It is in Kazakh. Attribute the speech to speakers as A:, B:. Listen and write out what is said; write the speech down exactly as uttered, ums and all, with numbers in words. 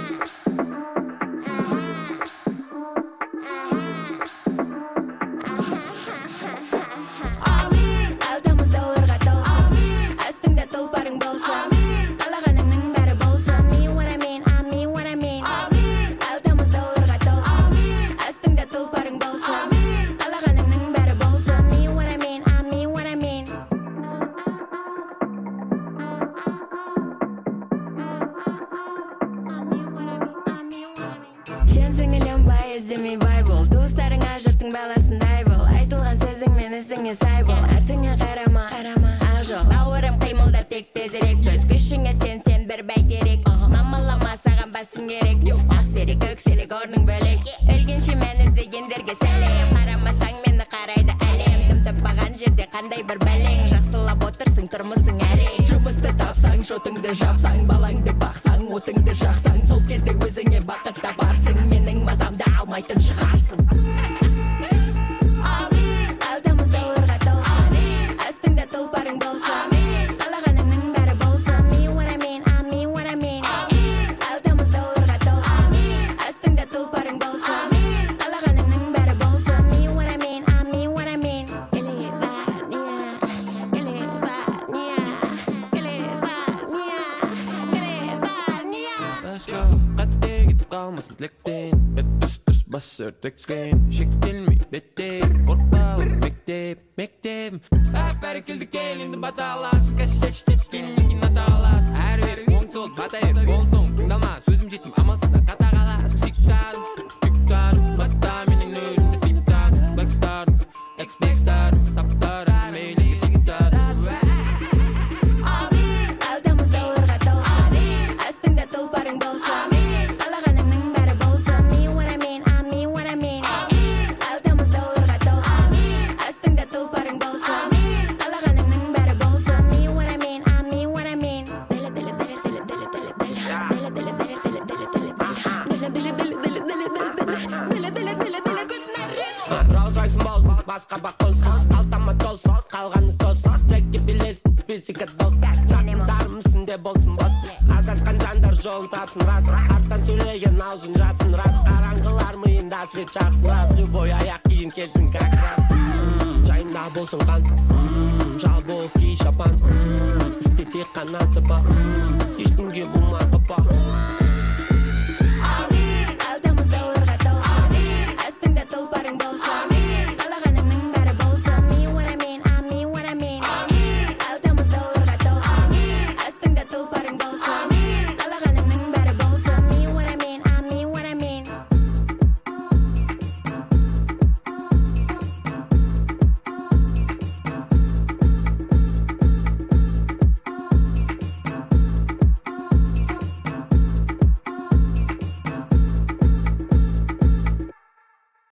A: Öteksen şekilmi bette orta mektep mektep Haber kildik elinde batalas kaşeş seçkinliğin atalas her bir kontul batayır kontum tındalma sözüm jettim amalsızda kata kalas siktar tüktar batta menin önünde tiptar backstar ex-backstar taptar meyli siktar Басқа бақылсын, қалтама толсын, қалғаны сосын Трекке білесін, бесігі долсын Жақындарымсың де болсын бос Адасқан жандар жолын тапсын рас Арттан сөйлеген аузын жатсын рас Қараңғылар миында свет жақсын рас Любой аяқ кейін келсін как раз Жайында болсын қан Жал болып кей шапан Істе тек қана сапа Ешкімге болмай қапа